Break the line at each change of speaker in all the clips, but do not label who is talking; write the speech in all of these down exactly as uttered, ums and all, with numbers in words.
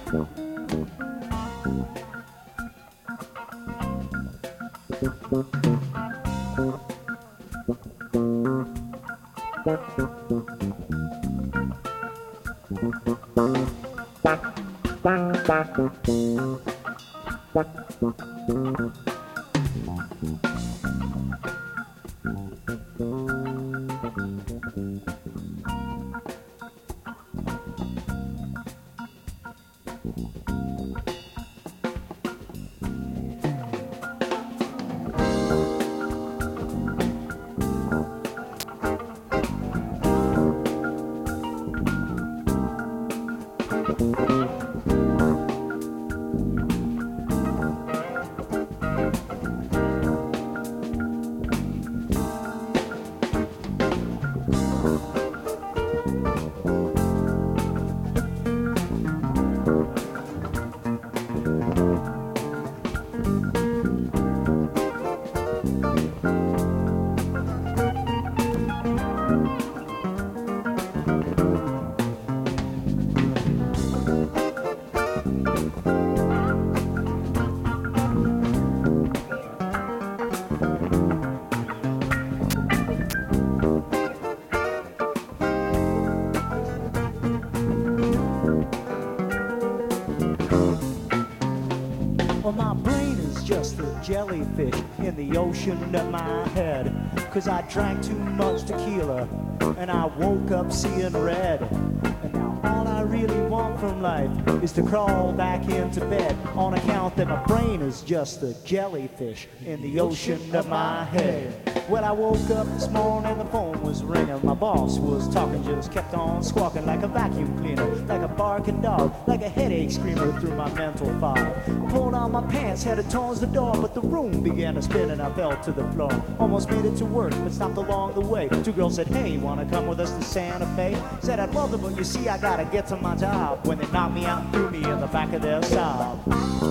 Well, my brain is just a jellyfish in the ocean of my head. Cause I drank too much tequila and I woke up seeing red. And now all I really want from life is to crawl back into bed, on account that my brain is just a jellyfish in the ocean of my head. Well, I woke up this morning, the phone was ringing. My boss was talking, just kept on squawking like a vacuum cleaner, like a barking dog, like a headache screamer through my mental fog. I pulled on my pants, headed towards the door, but the room began to spin and I fell to the floor. Almost made it to work, but stopped along the way. Two girls said, hey, wanna come with us to Santa Fe? Said I'd love to, but you see I gotta get to my job, when they knocked me out and threw me in the back of their Saab.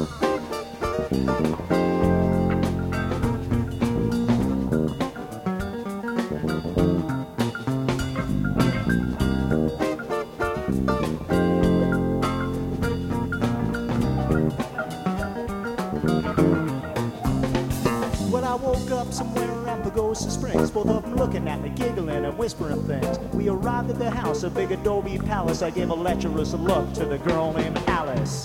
I woke up somewhere around Pagosa Springs, both of them looking at me, giggling and whispering things. We arrived at the house, a big adobe palace. I gave a lecherous look to the girl named Alice.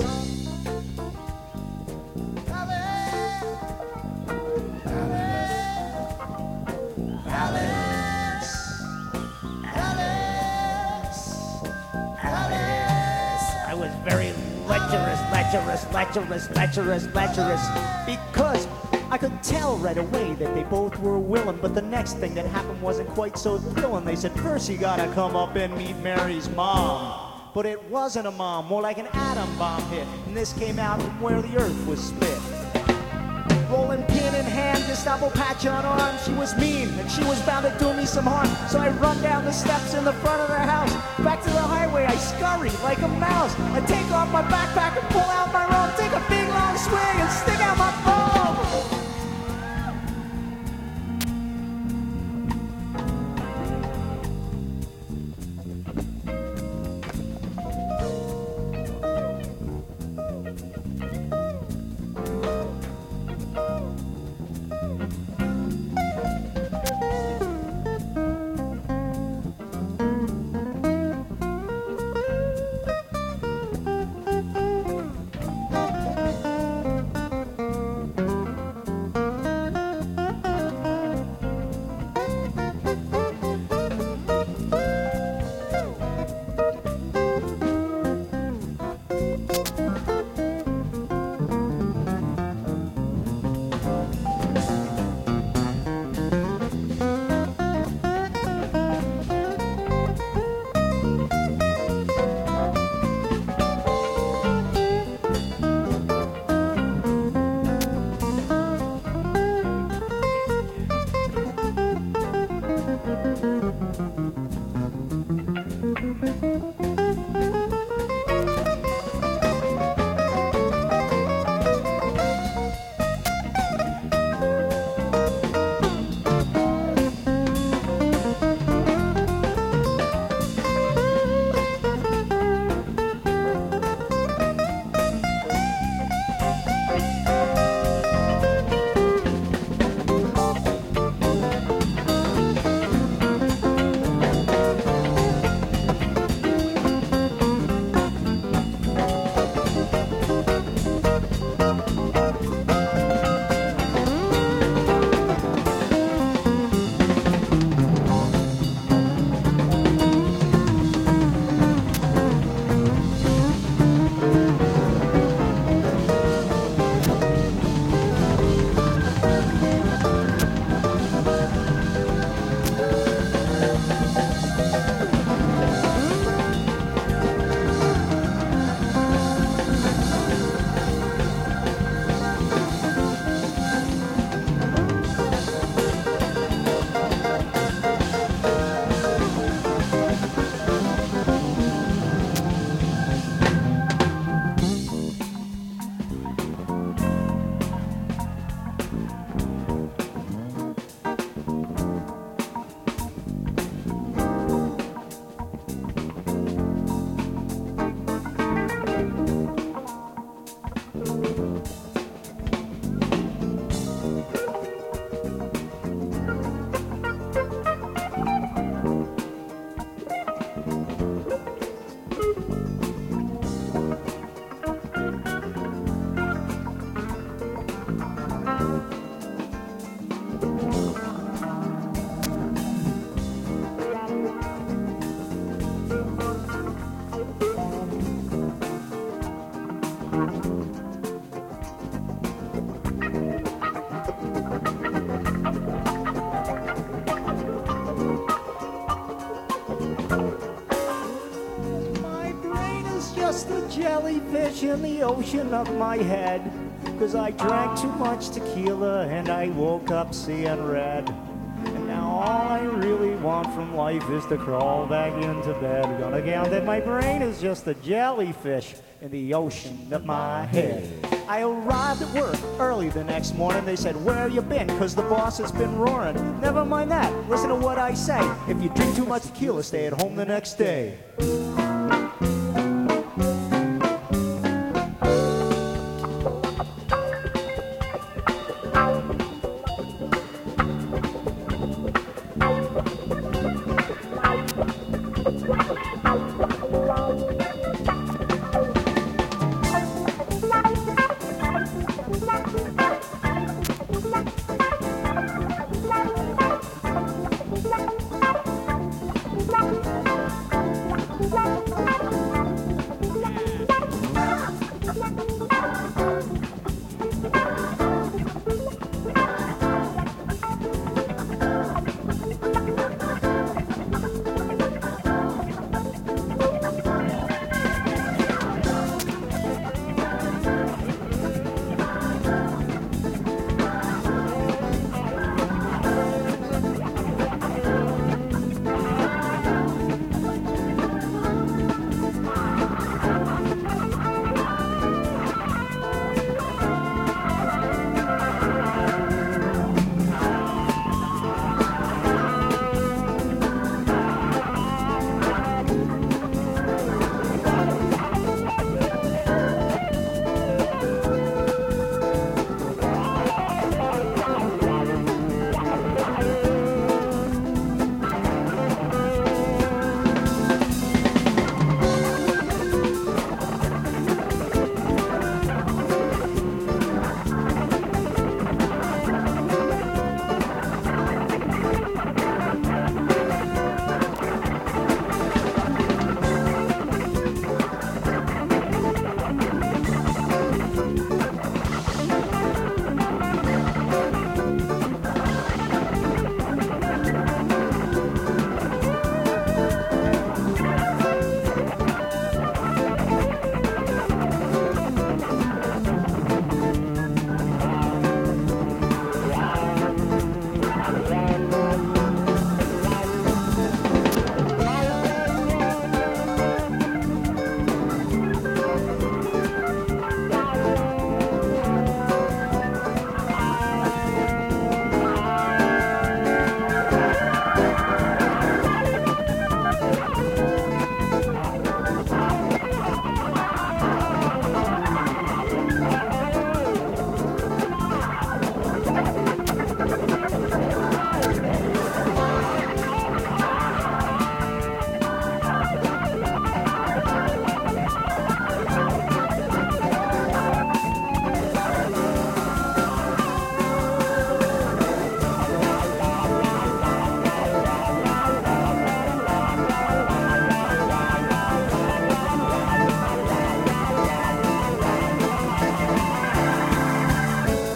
I was very lecherous, lecherous, lecherous, lecherous, lecherous, because I could tell right away that they both were willing. But the next thing that happened wasn't quite so thrilling. They said, first you gotta come up and meet Mary's mom. But it wasn't a mom, more like an atom bomb hit, and this came out from where the earth was split. Rolling pin in hand, Gestapo patch on arm. She was mean, and she was bound to do me some harm. So I run down the steps in the front of their house. Back to the highway, I scurry like a mouse. I take off my backpack and pull out my rope, take a big long swing and stick out my phone. just a jellyfish in the ocean of my head. Cause I drank too much tequila and I woke up seeing red. And now all I really want from life is to crawl back into bed. Gonna count that my brain is just a jellyfish in the ocean of my head. I arrived at work early the next morning. They said, where you been? Cause the boss has been roaring. Never mind that, listen to what I say. If you drink too much tequila, stay at home the next day.